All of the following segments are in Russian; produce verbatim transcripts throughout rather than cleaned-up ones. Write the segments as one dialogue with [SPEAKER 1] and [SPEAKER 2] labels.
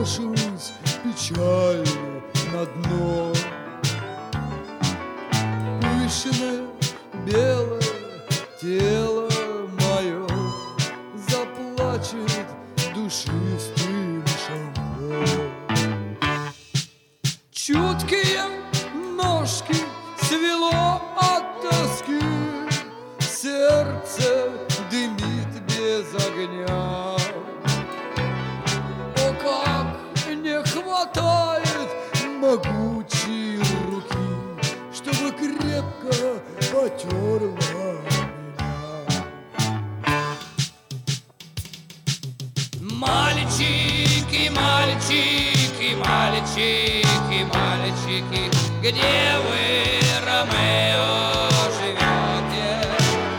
[SPEAKER 1] брошусь печально на дно. Пышное белое тело мое заплачет душистым шампо. Чуткие ножки свело от тоски, сердце дымит без огня. О, как не хватает могучей руки, чтобы крепко потерла меня. Мальчики, мальчики, мальчики, мальчики, где вы, Ромео, живете?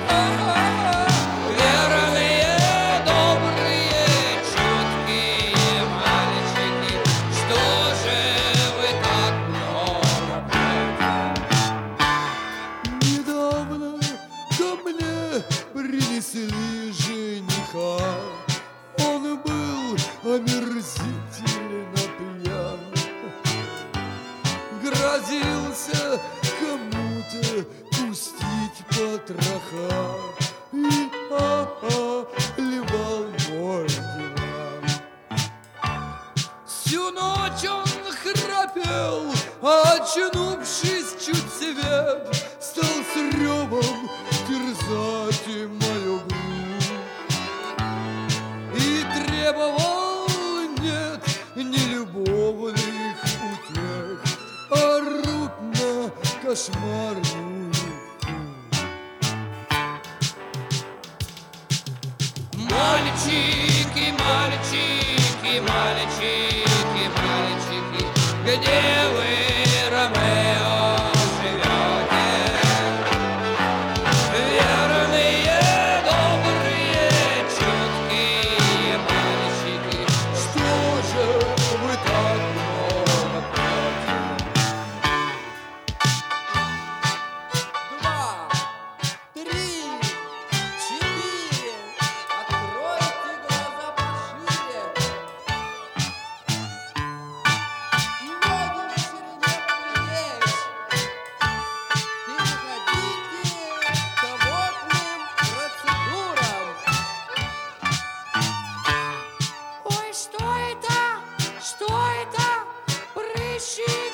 [SPEAKER 1] Верные, добрые, чуткие мальчики, что же вы так много пьете? Недавно ко мне принесли жениха. Он был омерзительно пьян, грозился кому-то пустить потроха и а-а, ливал мой диван. Всю ночь он храпел, а очнувшись чуть свет, стал с ревом терзать мою грудь и требовал нет не любовных утех, а рутно кошмарную. Мальчики, мальчики, мальчики, мальчики, где вы, Ромео, живете? Верные, добрые, чуткие мальчики, что же вы так много пьете? Два, три, четыре, откройте глаза пошире. Ноги на ширине поплечь. Переходите к водным процедурам. Ой, что это? Что это? Прыщи!